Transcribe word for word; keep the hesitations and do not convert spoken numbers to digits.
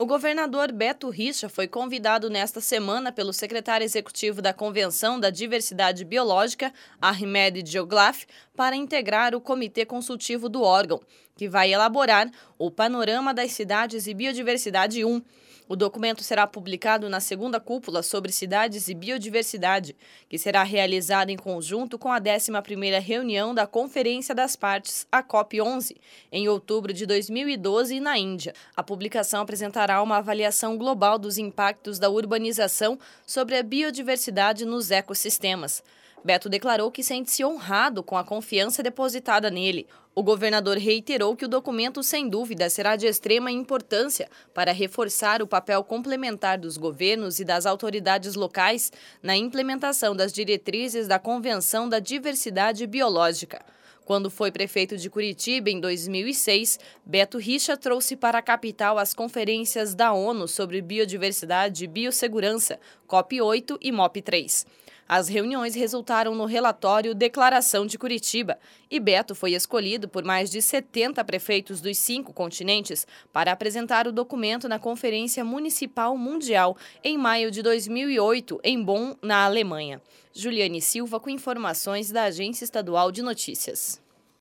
O governador Beto Richa foi convidado nesta semana pelo secretário executivo da Convenção da Diversidade Biológica, Ahmed Dioglaf, para integrar o comitê consultivo do órgão, que vai elaborar o Panorama das Cidades e Biodiversidade um. O documento será publicado na segunda cúpula sobre cidades e biodiversidade, que será realizada em conjunto com a décima primeira reunião da Conferência das Partes, a COP onze, em outubro de dois mil e doze, na Índia. A publicação apresentará uma avaliação global dos impactos da urbanização sobre a biodiversidade nos ecossistemas. Beto declarou que sente-se honrado com a confiança depositada nele. O governador reiterou que o documento, sem dúvida, será de extrema importância para reforçar o papel complementar dos governos e das autoridades locais na implementação das diretrizes da Convenção da Diversidade Biológica. Quando foi prefeito de Curitiba em dois mil e seis, Beto Richa trouxe para a capital as conferências da ONU sobre biodiversidade e biossegurança, COP oito e MOP três. As reuniões resultaram no relatório Declaração de Curitiba, e Beto foi escolhido por mais de setenta prefeitos dos cinco continentes para apresentar o documento na Conferência Municipal Mundial em maio de dois mil e oito, em Bonn, na Alemanha. Juliane Silva, com informações da Agência Estadual de Notícias.